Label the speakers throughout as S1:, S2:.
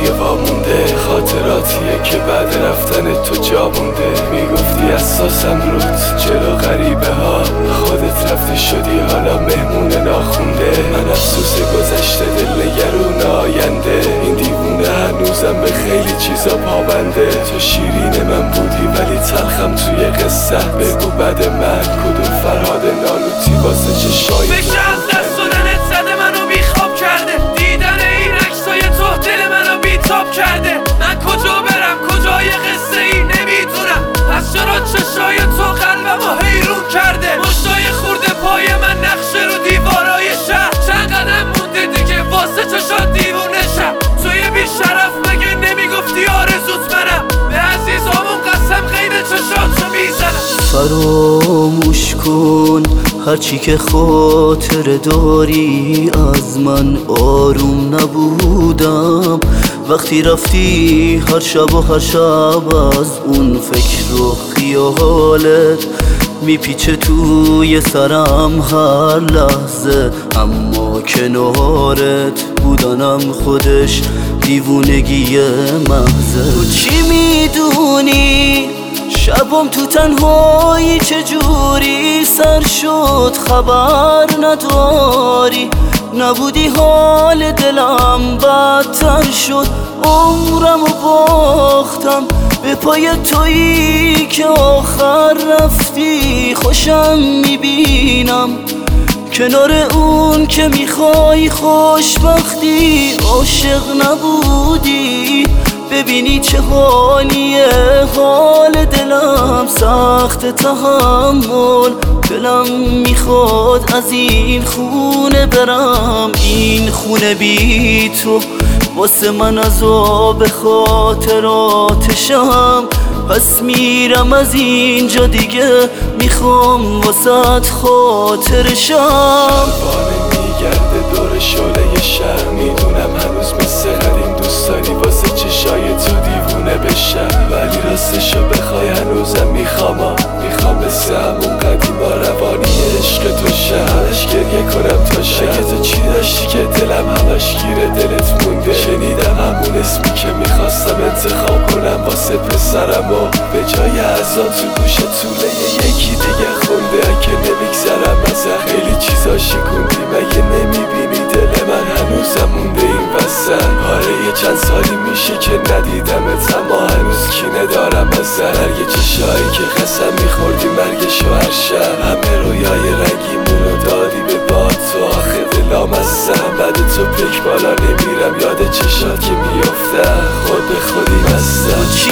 S1: وامونده، خاطراتیه که بعد رفتن تو جا مونده. میگفتی اساسم رود جلو غریبه ها، خودت رفتی شدی حالا مهمون ناخونده. من افسوس گذشته دل نگرون آینده، این دیوونه هنوزم به خیلی چیزا پابنده. تو شیرین من بودی ولی تلخم توی قصه، بگو بعد من کدوم فرهاد نالوتی واسه چشای
S2: فکر از دست دادنت زده منو بیخواب کرده، دیدن این عکسای تو دل منو بیتاب کرده. من کجا برم کجای قصه ای نمیدونم، از چرا چشای تو قلبمو حیرون کرده. مشتای خورده پای من نقشه رو دیوارای شهر، چند قدم مونده دیگه واسه چشات دیوونه شم. توی بیشرف مگه نمیگفتی آرزوت منم، به عزیزامون قسم غیر چشاتو میزنم.
S3: فراموش کن هرچی که خاطر داری، از من آروم نبودم وقتی رفتی هر شب و هر شب. از اون فکر و خیالت میپیچه توی سرم هر لحظه، اما کنارت بودنم خودش دیوونگی محضه. تو چی میدونی شبم تو تنهایی چجوری سر شد خبر نداری، نبودی حال دلم بدتر شد. عمرم و باختم به پای تویی که آخر رفتی، خوشم میبینم کنار اون که میخوای خوشبختی. عاشق نبودی ببینی چه حالیه حال دلم، سخت تحمل دلم میخواد از این خونه برم. این خونه بی تو واسه من عذاب خاطراتشم، پس میرم از اینجا دیگه میخوام واسه خاطرشم.
S1: میگرده دور شعله شهر، میدونم هنوز مثل قدیم دوست داری واسه چشای تو دیوونه بشم، ولی راستشو بخوای هنوزم میخوام مثل همون قدیما روانی عشق تو شهرش گریه کنم تا شب. تو چی داشتی که دلم همش گیره دلت مونده، شنیدم همون اسمی که میخواستم انتخاب کنم واسه پسرم و به جای ازا تو گوش طوله یکی دیگه خونده. که نمیگذرم از خیلی چیزا شکوندی، مگه نمیبینی دل من هنوزم مونده این وسط. آره یه چند سالی میشه که ندیدمت، اما هنوز کینه دارم از هر یه چشایی که قسم میخوردی مرگشو هر شب. همه رویای رنگیمون رو دادی به باد تو، آخه دلام هستم بعد تو پک بالا نمیرم، یاد چشات که میافتم خود به خودی هستم.
S3: چی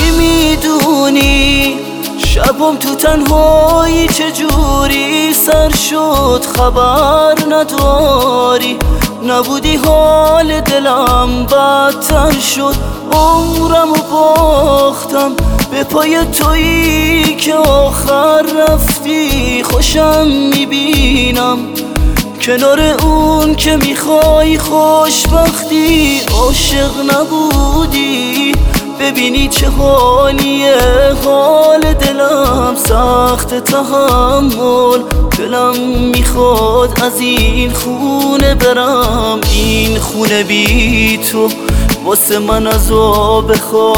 S3: میدونی شبم تو تنهایی چجوری سر شد خبر نداری، نبودی حال دلم بدتر شد. عمرم و باختم به پای تویی که آخر رفتی، خوشم میبینم کنار اون که میخوای خوشبختی. عاشق نبودی ببینی چه حالیه حال دلم، سخت تحمل دلم میخواد از این خونه برم. این خونه بی تو واسه من عذاب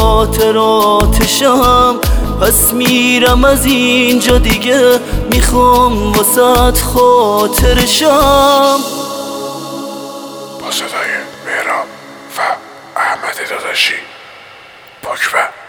S3: خاطراتشم، پس میرم از اینجا دیگه میخوام واسه خاطرشم.
S4: با صدای مهراب و احمد داداشی، پاکبه.